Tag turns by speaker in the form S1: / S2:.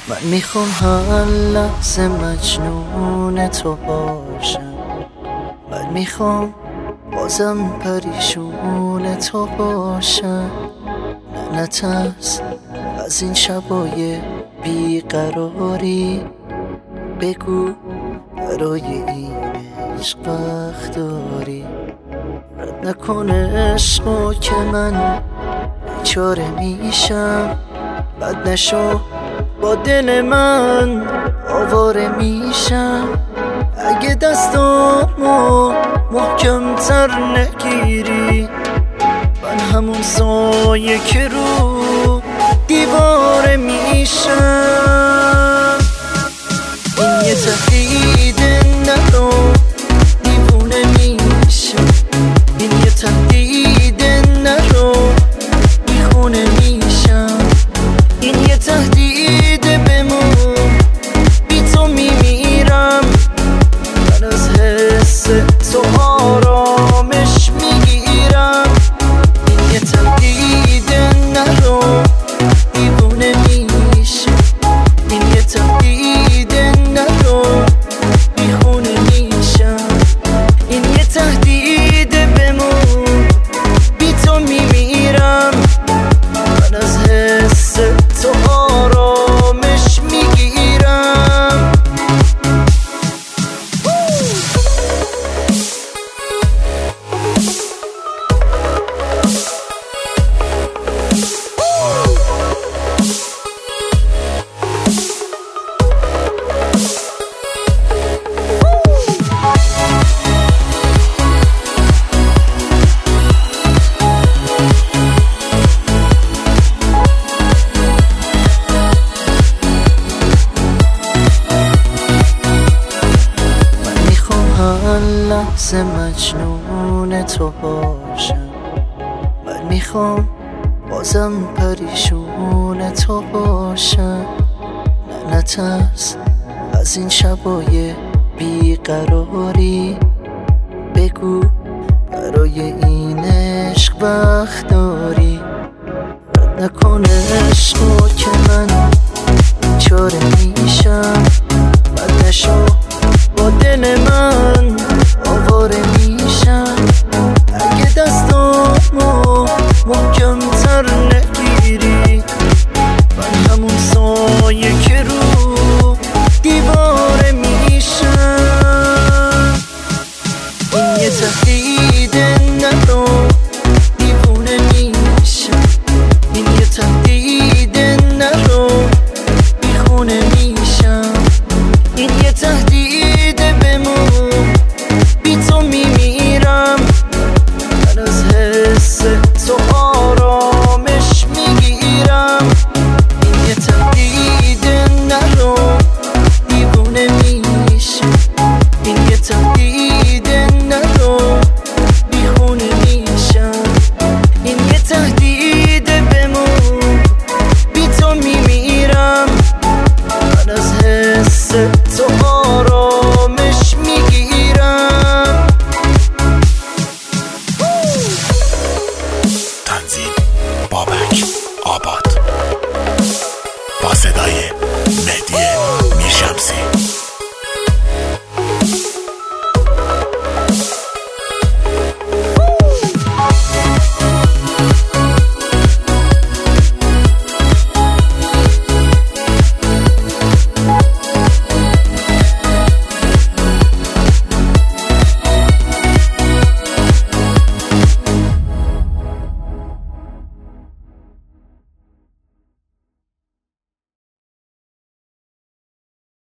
S1: من میخوام هر لحظه مجنون تو باشم. من میخوام بازم پریشون تو باشم. نه نترس از این شبای بیقراری، بگو برای این عشق وقت داری. رد نکن عشقو که من بیچاره میشم. بد نشو با دل من آواره میشم. اگه دستامو محکم تر نگیری، من همون سایه که رو دیواره میشم. این یه تهدید نرو دیوونه میشم. این یه تهدید نرو بیخونه میشم. این یه تهدید بمون بی تو میمیرم. من از حس تو آرامش میگیرم. این یه تهدید نرو دیوونه میشم. این یه تهدید نرو بیخونه میشم. این یه تهدید بمون بی تو میمیرم. من از حس تو آرامش میگیرم. لحظه مجنون تو باشم. من میخوام بازم پریشون تو باشم. نه نترس از این شبای بیقراری، بگو برای این عشق وقت داری. رد نکن عشق